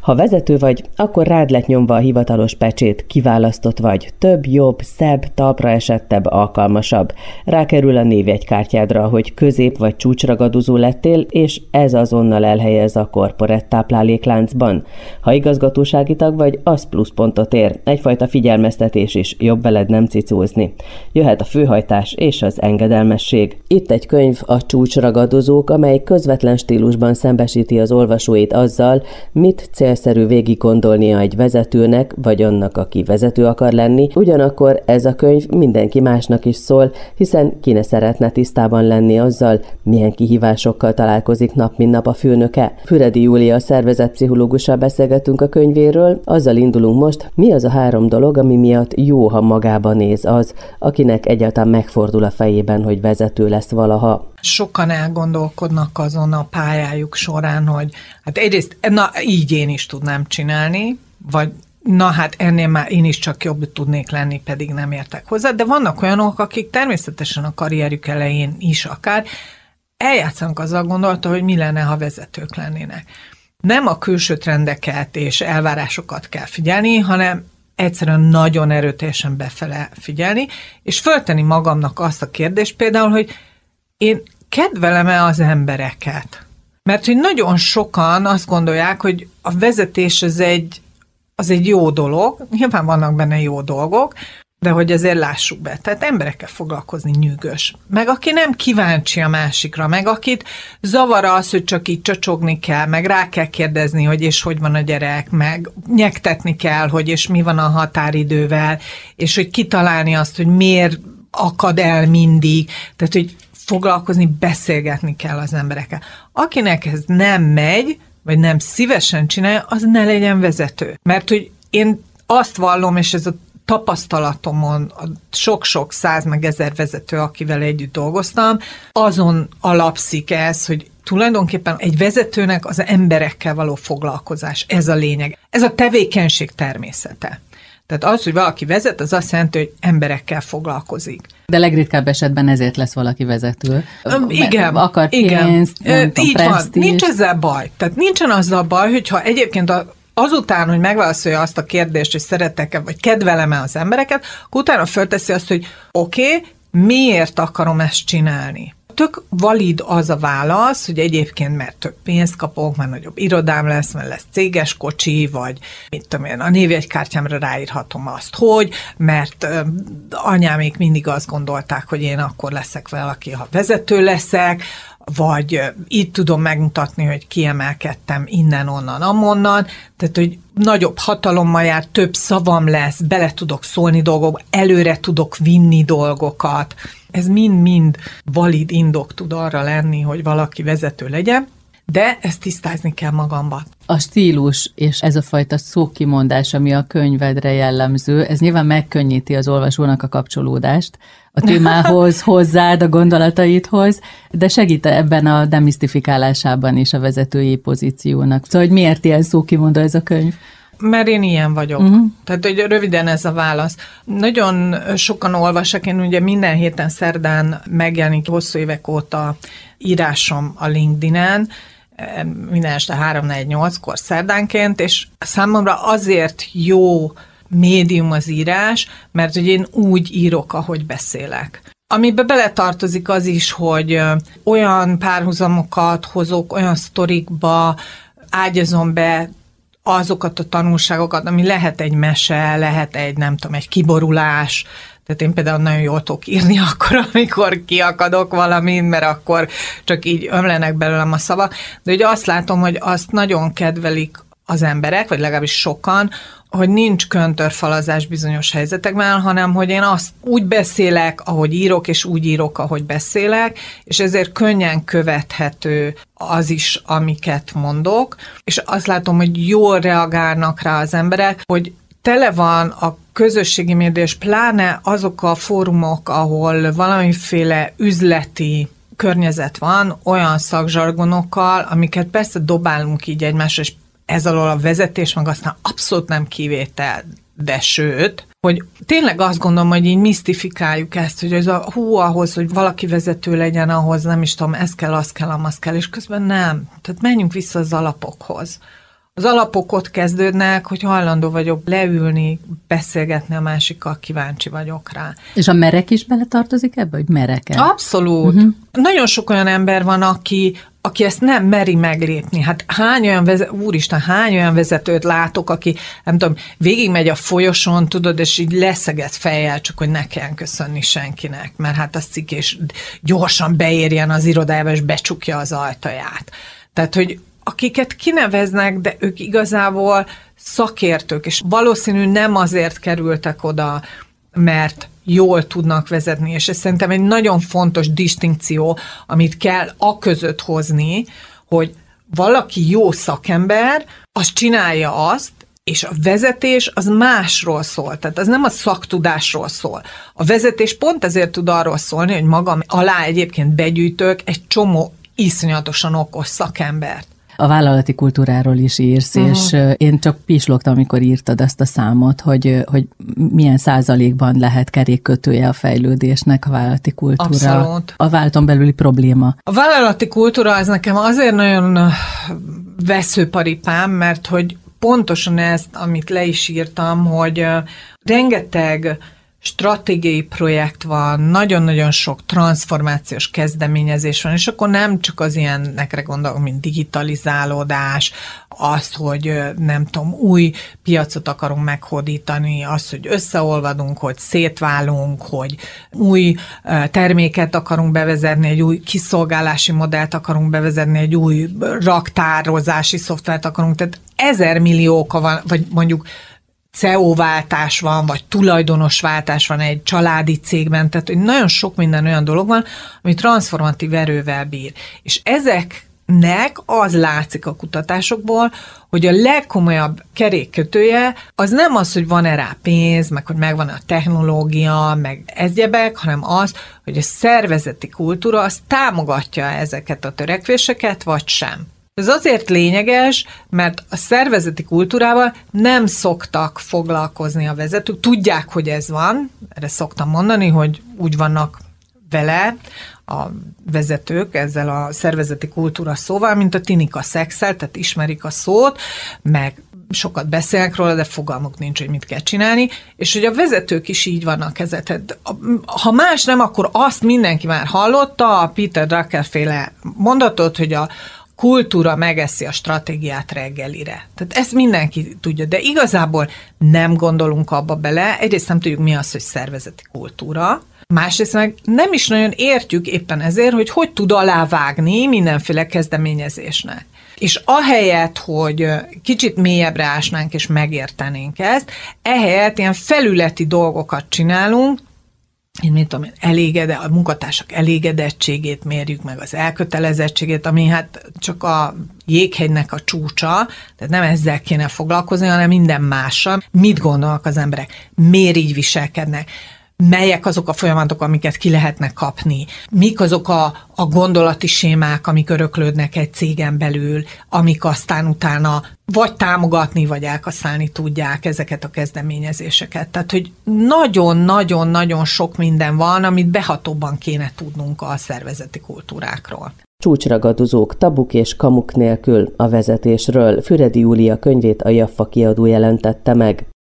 Ha vezető vagy, akkor rád lett nyomva a hivatalos pecsét, kiválasztott vagy, több, jobb, szebb, talpra esettebb, alkalmasabb. Rákerül a névjegykártyádra, hogy közép vagy csúcsragadozó lettél, és ez azonnal elhelyez a korporett táplálékláncban. Ha igazgatósági tag vagy, az pluszpontot ér, egyfajta figyelmeztetés is, jobb veled nem cicózni. Jöhet a főhajtás és az engedelmesség. Itt egy könyv, a Csúcsragadozók, amely közvetlen stílusban szembesíti az olvasóit azzal, mit célszerű végig gondolnia egy vezetőnek, vagy annak, aki vezető akar lenni. Ugyanakkor ez a könyv mindenki másnak is szól, hiszen ki ne szeretne tisztában lenni azzal, milyen kihívásokkal találkozik nap mint nap a főnöke. Füredi Júlia szervezetpszichológussal beszélgetünk a könyvéről, azzal indulunk most, mi az a 3 dolog, ami miatt jó, ha magába néz az, akinek egyáltalán megfordul a fejében, hogy vezető lesz valaha. Sokan elgondolkodnak azon a pályájuk során, hogy hát egyrészt, na így én is tudnám csinálni, vagy na hát ennél már én is csak jobb tudnék lenni, pedig nem értek hozzá, de vannak olyanok, akik természetesen a karrierjük elején is akár eljátszanak azzal gondolata, hogy mi lenne, ha vezetők lennének. Nem a külső trendeket és elvárásokat kell figyelni, hanem egyszerűen nagyon erőteljesen befele figyelni, és föltenni magamnak azt a kérdést például, hogy én kedvelem-e az embereket? Mert hogy nagyon sokan azt gondolják, hogy a vezetés az egy jó dolog, nyilván vannak benne jó dolgok, de hogy azért lássuk be, tehát emberekkel foglalkozni nyűgös. Meg aki nem kíváncsi a másikra, meg akit zavar az, hogy csak így csacsogni kell, meg rá kell kérdezni, hogy és hogy van a gyerek, meg nyektetni kell, hogy és mi van a határidővel, és hogy kitalálni azt, hogy miért akad el mindig, tehát hogy foglalkozni, beszélgetni kell az emberekkel. Akinek ez nem megy, vagy nem szívesen csinálja, az ne legyen vezető. Mert hogy én azt vallom, és ez a tapasztalatomon a sok-sok 100 meg 1000 vezető, akivel együtt dolgoztam, azon alapszik ez, hogy tulajdonképpen egy vezetőnek az emberekkel való foglalkozás, ez a lényeg. Ez a tevékenység természete. Tehát az, hogy valaki vezet, az azt jelenti, hogy emberekkel foglalkozik. De legritkább esetben ezért lesz valaki vezető. Igen. Akar pénzt, nem tudom, presztízs. Nincs ezzel baj. Tehát nincsen azzal baj, hogyha egyébként azután, hogy megválaszolja azt a kérdést, hogy szeretek-e, vagy kedvelem-e az embereket, akkor utána fölteszi azt, hogy oké, miért akarom ezt csinálni? Tök valid az a válasz, hogy egyébként mert több pénzt kapok, mert nagyobb irodám lesz, mert lesz céges kocsi, vagy mit tudom én, a névjegykártyámra ráírhatom azt, hogy, mert anyámék mindig azt gondolták, hogy én akkor leszek valaki, ha vezető leszek, vagy itt tudom megmutatni, hogy kiemelkedtem innen, onnan, amonnan, tehát, hogy nagyobb hatalommal jár, több szavam lesz, bele tudok szólni dolgokba, előre tudok vinni dolgokat. Ez mind-mind valid indok tud arra lenni, hogy valaki vezető legyen, de ezt tisztázni kell magamba. A stílus és ez a fajta szókimondás, ami a könyvedre jellemző, ez nyilván megkönnyíti az olvasónak a kapcsolódást a témához, hozzád, a gondolataidhoz, de segít ebben a demisztifikálásában is a vezetői pozíciónak. Szóval, hogy miért ilyen szókimondó ez a könyv? Mert én ilyen vagyok. Tehát, hogy röviden ez a válasz. Nagyon sokan olvassák, én ugye minden héten szerdán megjelenik hosszú évek óta írásom a LinkedIn-en, minden este 3-4-8-kor szerdánként, és számomra azért jó médium az írás, mert hogy én úgy írok, ahogy beszélek. Amiben beletartozik az is, hogy olyan párhuzamokat hozok, olyan sztorikba ágyazom be azokat a tanulságokat, ami lehet egy mese, lehet egy, nem tudom, egy kiborulás. Tehát én például nagyon jól tudok írni akkor, amikor kiakadok valamin, mert akkor csak így ömlenek belőlem a szavak. De ugye azt látom, hogy azt nagyon kedvelik az emberek, vagy legalábbis sokan, hogy nincs köntörfalazás bizonyos helyzetekben, hanem hogy én azt úgy beszélek, ahogy írok, és úgy írok, ahogy beszélek, és ezért könnyen követhető az is, amiket mondok, és azt látom, hogy jól reagálnak rá az emberek, hogy tele van a közösségi média, és pláne azok a fórumok, ahol valamiféle üzleti környezet van, olyan szakzsargonokkal, amiket persze dobálunk így egymásra, és ez alól a vezetés, meg aztán abszolút nem kivétel, de sőt, hogy tényleg azt gondolom, hogy így misztifikáljuk ezt, hogy ez ahhoz, hogy valaki vezető legyen, ahhoz nem is tudom, ez kell, az kell, amaz kell, és közben nem. Tehát menjünk vissza az alapokhoz. Az alapok ott kezdődnek, hogy hajlandó vagyok leülni, beszélgetni a másikkal, kíváncsi vagyok rá. És a merek is beletartozik ebbe, hogy merek-e? Abszolút. Nagyon sok olyan ember van, aki ezt nem meri meglépni. Hát hány olyan vezetőt látok, aki, nem tudom, végigmegy a folyosón, tudod, és így leszeget fejjel, csak hogy ne kelljen köszönni senkinek, mert hát az cikk, és gyorsan beérjen az irodába, és becsukja az ajtaját. Tehát, hogy akiket kineveznek, de ők igazából szakértők, és valószínű nem azért kerültek oda, mert jól tudnak vezetni, és ez szerintem egy nagyon fontos distinkció, amit kell aközött hozni, hogy valaki jó szakember, az csinálja azt, és a vezetés az másról szól, tehát az nem a szaktudásról szól. A vezetés pont ezért tud arról szólni, hogy magam alá egyébként begyűjtök egy csomó iszonyatosan okos szakembert. A vállalati kultúráról is írsz, és én csak pislogtam, amikor írtad ezt a számot, hogy milyen százalékban lehet kerékkötője a fejlődésnek a vállalati kultúra. Abszolút. A vállalaton belüli probléma. A vállalati kultúra az nekem azért nagyon veszőparipám, mert hogy pontosan ezt, amit le is írtam, hogy rengeteg stratégiai projekt van, nagyon-nagyon sok transformációs kezdeményezés van, és akkor nem csak az ilyenekre gondolok, mint digitalizálódás, azt, hogy nem tudom, új piacot akarunk meghódítani, azt, hogy összeolvadunk, hogy szétválunk, hogy új terméket akarunk bevezetni, egy új kiszolgálási modellt akarunk bevezetni, egy új raktározási szoftvert akarunk, tehát 1000 millió oka van, vagy mondjuk CEO-váltás van, vagy tulajdonosváltás van egy családi cégben, tehát hogy nagyon sok minden olyan dolog van, ami transformatív erővel bír. És ezeknek az látszik a kutatásokból, hogy a legkomolyabb kerékkötője az nem az, hogy van-e rá pénz, meg hogy megvan a technológia, meg egyebek, hanem az, hogy a szervezeti kultúra az támogatja ezeket a törekvéseket, vagy sem. Ez azért lényeges, mert a szervezeti kultúrával nem szoktak foglalkozni a vezetők. Tudják, hogy ez van, erre szoktam mondani, hogy úgy vannak vele a vezetők ezzel a szervezeti kultúra szóval, mint a tinik a szexel, tehát ismerik a szót, meg sokat beszélnek róla, de fogalmuk nincs, hogy mit kell csinálni, és hogy a vezetők is így vannak ezzel. Tehát, ha más nem, akkor azt mindenki már hallotta, a Peter Drucker féle mondatot, hogy a kultúra megeszi a stratégiát reggelire. Tehát ezt mindenki tudja, de igazából nem gondolunk abba bele. Egyrészt nem tudjuk, mi az, hogy szervezeti kultúra. Másrészt meg nem is nagyon értjük éppen ezért, hogy tud alávágni mindenféle kezdeményezésnek. És ahelyett, hogy kicsit mélyebbre ásnánk és megértenénk ezt, ehelyett ilyen felületi dolgokat csinálunk, én mit tudom, a munkatársak elégedettségét mérjük meg, az elkötelezettségét, ami hát csak a jéghegynek a csúcsa, tehát nem ezzel kéne foglalkozni, hanem minden mással. Mit gondolnak az emberek? Miért így viselkednek? Melyek azok a folyamatok, amiket ki lehetne kapni? Mik azok a gondolati sémák, amik öröklődnek egy cégen belül, amik aztán utána vagy támogatni, vagy elkaszálni tudják ezeket a kezdeményezéseket. Tehát, hogy nagyon-nagyon-nagyon sok minden van, amit behatóbban kéne tudnunk a szervezeti kultúrákról. Csúcsragadozók, tabuk és kamuk nélkül a vezetésről Füredi Júlia könyvét a Jaffa kiadó jelentette meg.